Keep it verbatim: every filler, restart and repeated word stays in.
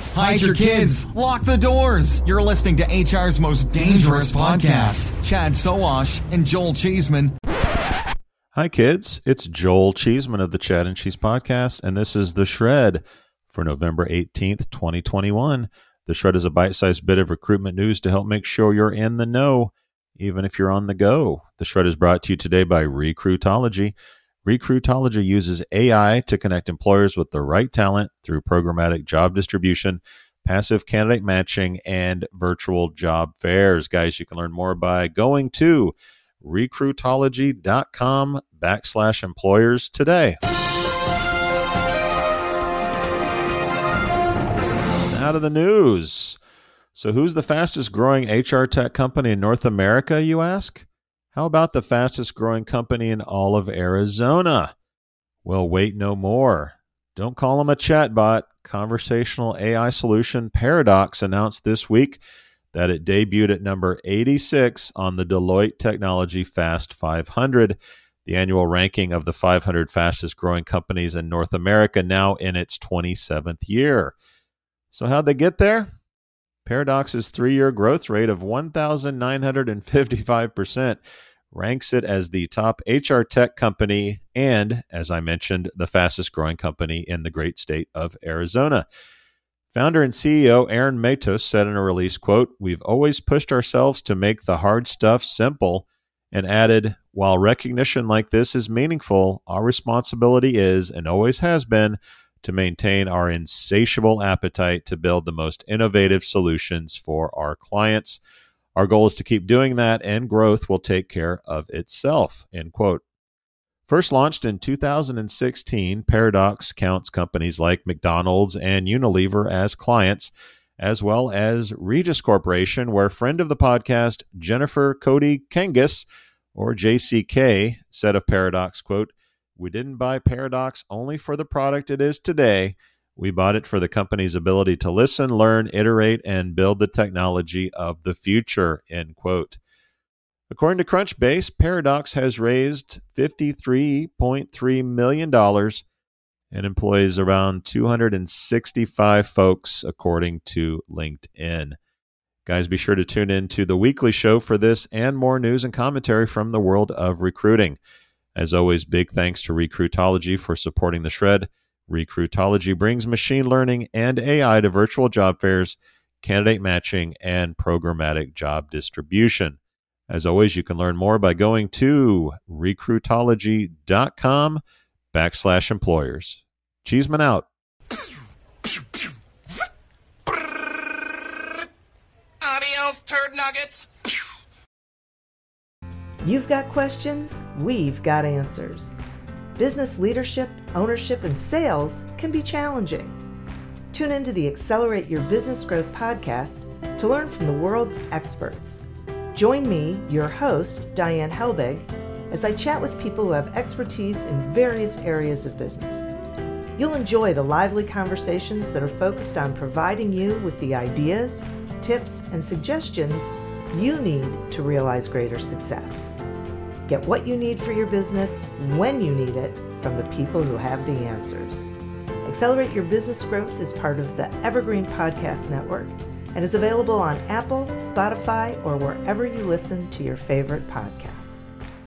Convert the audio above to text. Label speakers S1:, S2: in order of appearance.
S1: Hide your kids. Lock the doors. You're listening to H R's most dangerous podcast. Chad Sowash and Joel Cheeseman.
S2: Hi, kids. It's Joel Cheeseman of the Chad and Cheese Podcast, and this is The Shred for November eighteenth, twenty twenty-one. The Shred is a bite-sized bit of recruitment news to help make sure you're in the know, even if you're on the go. The Shred is brought to you today by Recruitology. Recruitology uses A I to connect employers with the right talent through programmatic job distribution, passive candidate matching, and virtual job fairs. Guys, you can learn more by going to recruitology.com backslash employers today. Out of the news. So who's the fastest growing H R tech company in North America, you ask? How about the fastest growing company in all of Arizona? Well, wait no more. Don't call them a chatbot. Conversational A I solution Paradox announced this week that it debuted at number eighty-six on the Deloitte Technology Fast five hundred, the annual ranking of the five hundred fastest growing companies in North America, now in its twenty-seventh year. So how'd they get there? Paradox's three-year growth rate of one thousand nine hundred fifty-five percent ranks it as the top H R tech company and, as I mentioned, the fastest-growing company in the great state of Arizona. Founder and C E O Aaron Matos said in a release, quote, "We've always pushed ourselves to make the hard stuff simple," and added, "While recognition like this is meaningful, our responsibility is, and always has been, to maintain our insatiable appetite to build the most innovative solutions for our clients. Our goal is to keep doing that, and growth will take care of itself," end quote. First launched in two thousand sixteen, Paradox counts companies like McDonald's and Unilever as clients, as well as Regis Corporation, where friend of the podcast, Jennifer Cody Kengis, or J C K, said of Paradox, quote, "We didn't buy Paradox only for the product it is today. We bought it for the company's ability to listen, learn, iterate, and build the technology of the future," end quote. According to Crunchbase, Paradox has raised fifty-three point three million dollars and employs around two hundred sixty-five folks, according to LinkedIn. Guys, be sure to tune in to the weekly show for this and more news and commentary from the world of recruiting. As always, big thanks to Recruitology for supporting the Shred. Recruitology brings machine learning and A I to virtual job fairs, candidate matching, and programmatic job distribution. As always, you can learn more by going to recruitology.com backslash employers. Cheeseman out.
S3: Adios, turd nuggets.
S4: You've got questions, we've got answers. Business leadership, ownership, and sales can be challenging. Tune into the Accelerate Your Business Growth podcast to learn from the world's experts. Join me, your host, Diane Helbig, as I chat with people who have expertise in various areas of business. You'll enjoy the lively conversations that are focused on providing you with the ideas, tips, and suggestions you need to realize greater success. Get what you need for your business when you need it from the people who have the answers. Accelerate Your Business Growth is part of the Evergreen Podcast Network and is available on Apple, Spotify, or wherever you listen to your favorite podcasts.